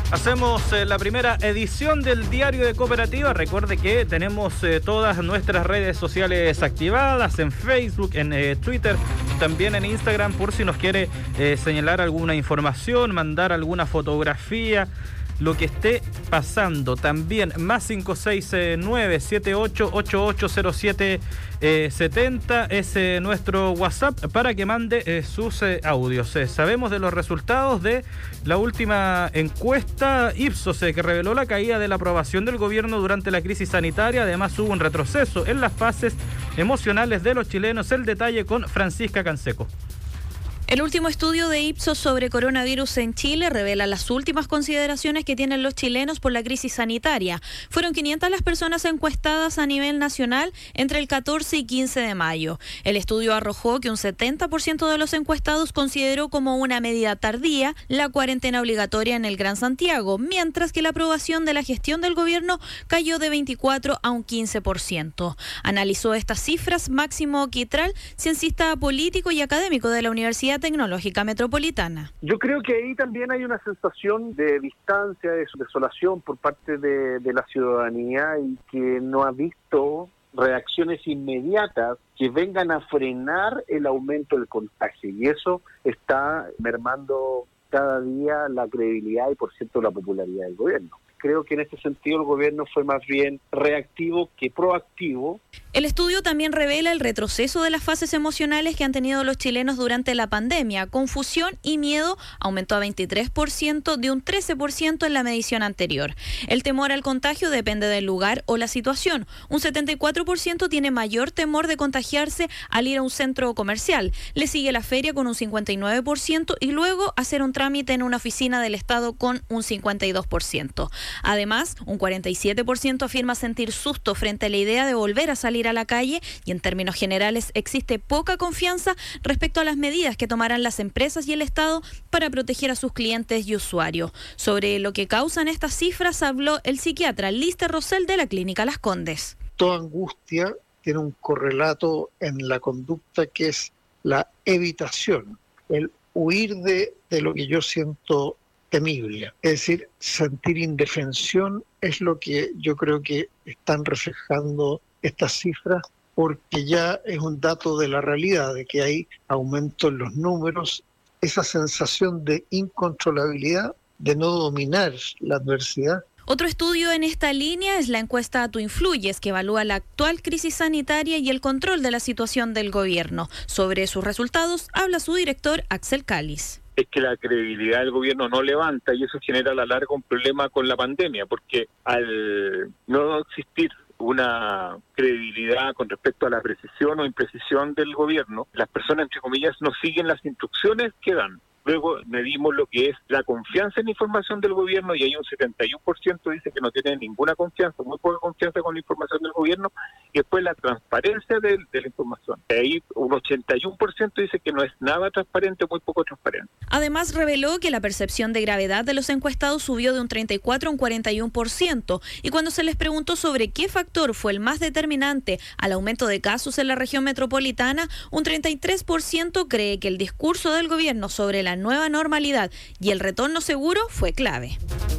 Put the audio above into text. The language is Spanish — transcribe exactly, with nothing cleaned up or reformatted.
Hacemos eh, la primera edición del Diario de Cooperativa. Recuerde que tenemos eh, todas nuestras redes sociales activadas en Facebook, en eh, Twitter, también en Instagram, por si nos quiere eh, señalar alguna información, mandar alguna fotografía, lo que esté pasando. También más cinco seis nueve, siete ocho ocho ocho cero siete setenta es eh, nuestro WhatsApp para que mande eh, sus eh, audios. Eh, sabemos de los resultados de la última encuesta Ipsos eh, que reveló la caída de la aprobación del gobierno durante la crisis sanitaria. Además hubo un retroceso en las fases emocionales de los chilenos. El detalle con Francisca Canseco. El último estudio de Ipsos sobre coronavirus en Chile revela las últimas consideraciones que tienen los chilenos por la crisis sanitaria. Fueron quinientas las personas encuestadas a nivel nacional entre el catorce y quince de mayo. El estudio arrojó que un setenta por ciento de los encuestados consideró como una medida tardía la cuarentena obligatoria en el Gran Santiago, mientras que la aprobación de la gestión del gobierno cayó de veinticuatro a un quince por ciento. Analizó estas cifras Máximo Quitral, ciencista político y académico de la Universidad Tecnológica Metropolitana. Yo creo que ahí también hay una sensación de distancia, de desolación por parte de, de la ciudadanía y que no ha visto reacciones inmediatas que vengan a frenar el aumento del contagio, y eso está mermando cada día la credibilidad y, por cierto, la popularidad del gobierno. Creo que en este sentido el gobierno fue más bien reactivo que proactivo. El estudio también revela el retroceso de las fases emocionales que han tenido los chilenos durante la pandemia. Confusión y miedo aumentó a veintitrés por ciento de un trece por ciento en la medición anterior. El temor al contagio depende del lugar o la situación. Un setenta y cuatro por ciento tiene mayor temor de contagiarse al ir a un centro comercial. Le sigue la feria con un cincuenta y nueve por ciento y luego hacer un trámite en una oficina del Estado con un cincuenta y dos por ciento. Además, un cuarenta y siete por ciento afirma sentir susto frente a la idea de volver a salir a la calle y en términos generales existe poca confianza respecto a las medidas que tomarán las empresas y el Estado para proteger a sus clientes y usuarios. Sobre lo que causan estas cifras habló el psiquiatra Lister Rosell de la Clínica Las Condes. Toda angustia tiene un correlato en la conducta que es la evitación, el huir de, de lo que yo siento temible. Es decir, sentir indefensión es lo que yo creo que están reflejando estas cifras, porque ya es un dato de la realidad, de que hay aumento en los números, esa sensación de incontrolabilidad, de no dominar la adversidad. Otro estudio en esta línea es la encuesta Tú Influyes, que evalúa la actual crisis sanitaria y el control de la situación del gobierno. Sobre sus resultados habla su director Axel Cáliz. Es que la credibilidad del gobierno no levanta y eso genera a la larga un problema con la pandemia, porque al no existir una credibilidad con respecto a la precisión o imprecisión del gobierno, las personas, entre comillas, no siguen las instrucciones que dan. Luego medimos lo que es la confianza en la información del gobierno y hay un setenta y uno por ciento dice que no tiene ninguna confianza, muy poca confianza con la información del gobierno, y después la transparencia de, de la información. Ahí un ochenta y uno por ciento dice que no es nada transparente, muy poco transparente. Además reveló que la percepción de gravedad de los encuestados subió de un treinta y cuatro a un cuarenta y uno por ciento, y cuando se les preguntó sobre qué factor fue el más determinante al aumento de casos en la región metropolitana, un treinta y tres por ciento cree que el discurso del gobierno sobre la nueva normalidad y el retorno seguro fue clave.